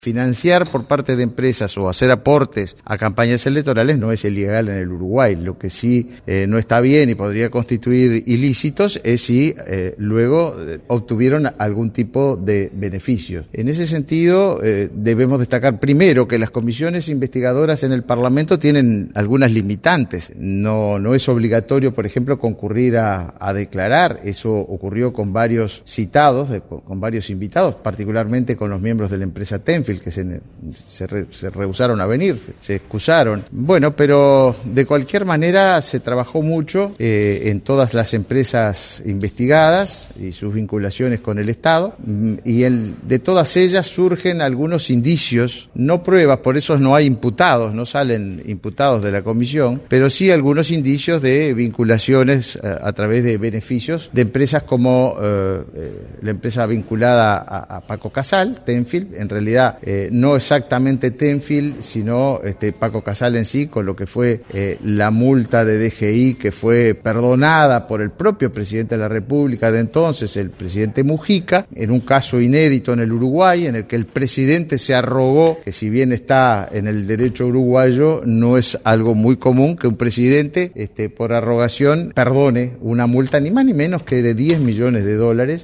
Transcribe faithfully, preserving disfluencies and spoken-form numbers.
Financiar por parte de empresas o hacer aportes a campañas electorales no es ilegal en el Uruguay. Lo que sí eh, no está bien y podría constituir ilícitos es si eh, luego eh, obtuvieron algún tipo de beneficios. En ese sentido, eh, debemos destacar primero que las comisiones investigadoras en el Parlamento tienen algunas limitantes. No, no es obligatorio, por ejemplo, concurrir a, a declarar. Eso ocurrió con varios citados, de, con varios invitados, particularmente con los miembros de la empresa Tenfield, que se, se, re, se rehusaron a venir, se, se excusaron. Bueno, pero de cualquier manera se trabajó mucho eh, en todas las empresas investigadas y sus vinculaciones con el Estado, y el, de todas ellas surgen algunos indicios, no pruebas, por eso no hay imputados, no salen imputados de la comisión, pero sí algunos indicios de vinculaciones a, a través de beneficios de empresas como eh, eh, la empresa vinculada a, a Paco Casal, Tenfield, en realidad Eh, no exactamente Tenfield, sino este, Paco Casal en sí, con lo que fue eh, la multa de D G I que fue perdonada por el propio presidente de la República de entonces, el presidente Mujica, en un caso inédito en el Uruguay, en el que el presidente se arrogó, que si bien está en el derecho uruguayo, no es algo muy común que un presidente, este, por arrogación, perdone una multa ni más ni menos que de diez millones de dólares.